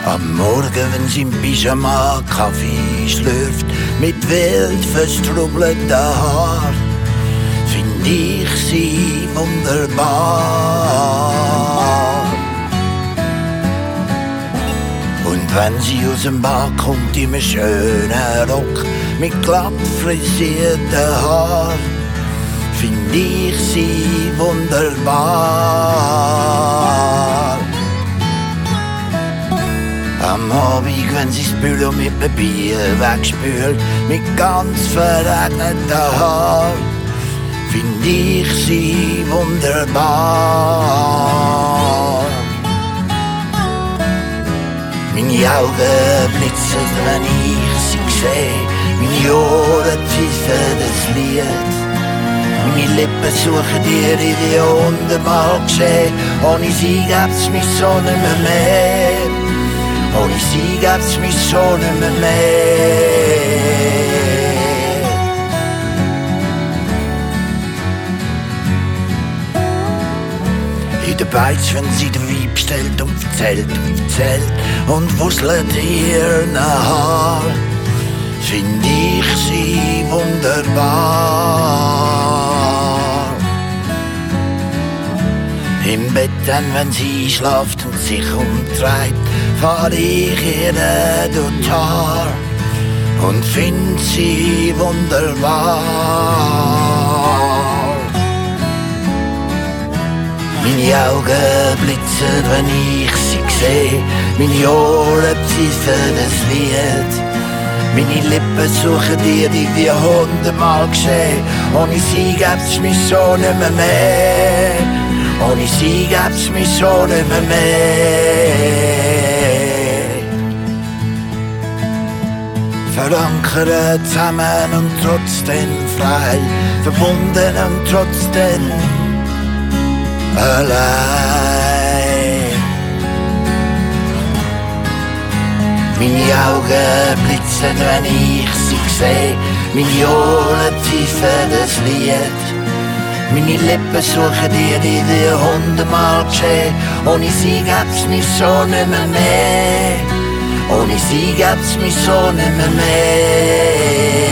Am Morgen, wenn sie im Pyjama Kaffee schlürft, mit wild verstrubelten Haar, find ich sie wunderbar. Und wenn sie aus dem Bad kommt in einem schönen Rock mit glatt frisierten Haar, find ich sie wunderbar. Am Abend, wenn sie das Büro mit dem Bier wegspült, mit ganz verregneten Haar, find ich sie wunderbar. Meine Augen blitzen, wenn ich sie sehe, meine Ohren pfeifen das Lied. Meine Lippen suchen dir in die 100-mal geschehen, ohne sie gäb's mich so nimmer mehr. Ohne sie gäb's mich so nimmer mehr. In der Beiz, wenn sie den Weib stellt und erzählt und wuselt ihren Haar, find ich sie wunderbar. Im Bett dann, wenn sie schlaft und sich umdreht, fahr ich ihr durch die Haar und find sie wunderbar. Meine Augen blitzen, wenn ich sie sehe, meine Ohren pfeifen das Lied. Meine Lippen suchen dir die 100-mal geschehen, ohne sie gäb's mich so nimmer mehr. Ohne sie gäb's mich so nimmer mehr. Verankert zusammen und trotzdem frei, verbunden und trotzdem allein. Meine Augen blitzen, wenn ich sie sehe, meine Ohren pfeifen das Lied. Meine Lippen suchen dir in die 100-mal geschehen, ohne sie gäb's mich so nimmer mehr. Ohne sie gäb's mich so nimmer mehr.